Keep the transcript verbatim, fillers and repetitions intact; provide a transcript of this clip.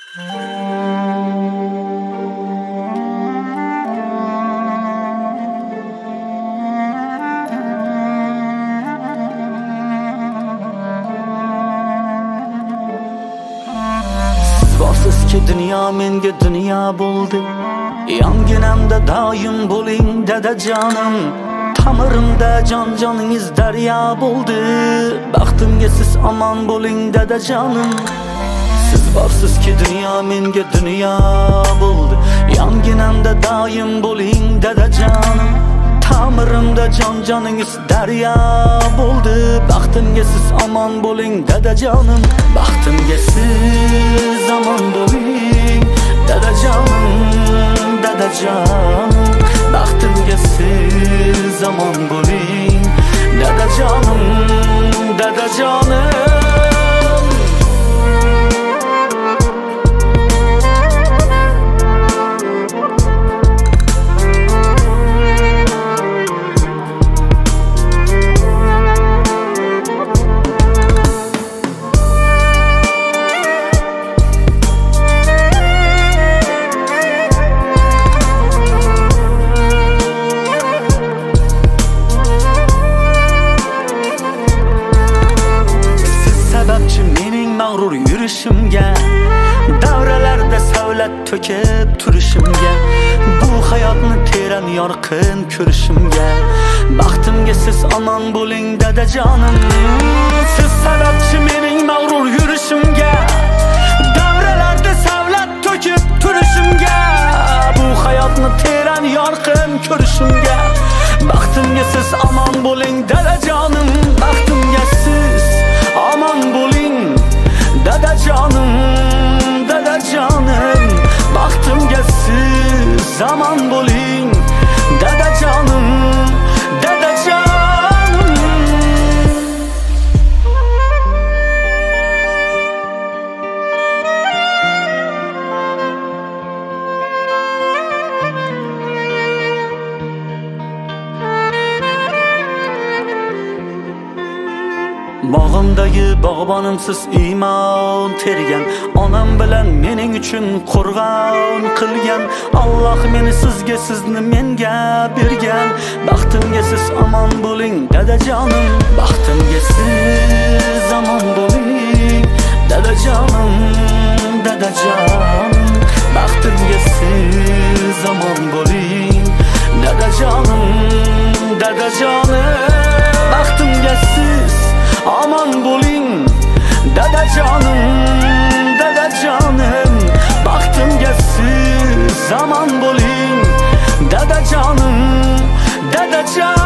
Ki dünya menga dünya bo'ldi. Yonginamda doim bo'ling dadajonim. Tamirimda jon joningiz daryo bo'ldi. Baxtimga siz omon bo'ling dadajonim. Siz borsiz ki dünya menga dünya bo'ldi. Yonginamda doim bo'ling dadajonim. Tamirimda jon joningiz daryo bo'ldi. Baxtimga siz omon bo'ling dadajonim. Baxtimga siz omon bo'ling dadajonim, dadajonim. Baxtimga siz omon bo'ling dadajonim, dadajonim. Mag'rur yurishimga, davralarda savlat to'kib turishimga, bu hayotni teran yorqin ko'rishimga, baxtimga siz omon bo'ling dadajonim. Siz sababchi mening mag'rur yurishimga, davralarda savlat to'kib turishimga, bu hayotni teran yorqin ko'rishimga, baxtimga siz omon bo'ling dadajonim. Baxtimga siz omon bo'ling dadajonim, dadajonim. Baxtimga siz omon bo'ling dadajonim, dadajonim. Bog'imdagi bog'bonimsiz iymon tergan, onam bilan mening uchun qurg'on qilgan. Alloh meni sizga, sizni menga bergan. Baxtimga siz omon bo'ling dadajonim. Baxtimga siz omon bo'ling dadajonim, dadajonim. Baxtimga siz omon bo'ling dadajonim, dadajonim. Baxtimga siz omon bo'ling dadajonim, dadajonim. Baxtimga siz omon bo'ling dadajonim, dadajonim.